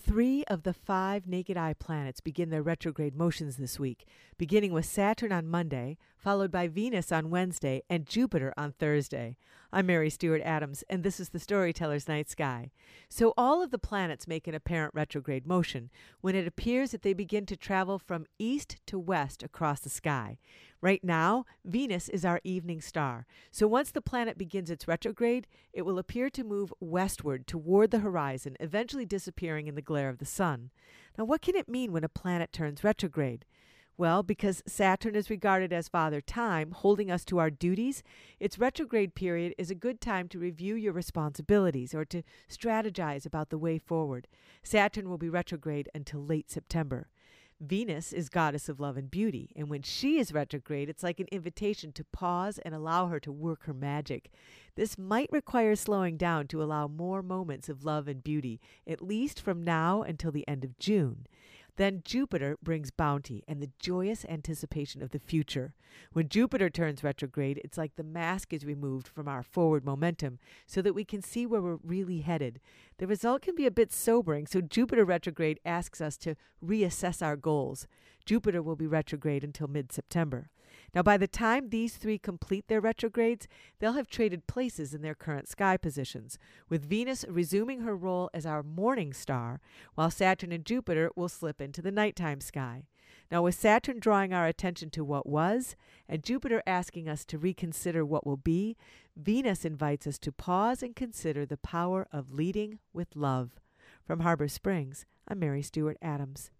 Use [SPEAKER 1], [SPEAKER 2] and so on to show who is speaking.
[SPEAKER 1] 3 of the 5 naked eye planets begin their retrograde motions this week, beginning with Saturn on Monday, followed by Venus on Wednesday, and Jupiter on Thursday. I'm Mary Stewart Adams, and this is the Storyteller's Night Sky. So all of the planets make an apparent retrograde motion when it appears that they begin to travel from east to west across the sky. Right now, Venus is our evening star. So once the planet begins its retrograde, it will appear to move westward toward the horizon, eventually disappearing in the glare of the sun. Now, what can it mean when a planet turns retrograde? Well, because Saturn is regarded as Father Time, holding us to our duties, its retrograde period is a good time to review your responsibilities or to strategize about the way forward. Saturn will be retrograde until late September. Venus is goddess of love and beauty, and when she is retrograde, it's like an invitation to pause and allow her to work her magic. This might require slowing down to allow more moments of love and beauty, at least from now until the end of June. Then Jupiter brings bounty and the joyous anticipation of the future. When Jupiter turns retrograde, it's like the mask is removed from our forward momentum so that we can see where we're really headed. The result can be a bit sobering, so Jupiter retrograde asks us to reassess our goals. Jupiter will be retrograde until mid-September. Now, by the time these 3 complete their retrogrades, they'll have traded places in their current sky positions, with Venus resuming her role as our morning star, while Saturn and Jupiter will slip into the nighttime sky. Now, with Saturn drawing our attention to what was, and Jupiter asking us to reconsider what will be, Venus invites us to pause and consider the power of leading with love. From Harbor Springs, I'm Mary Stewart Adams.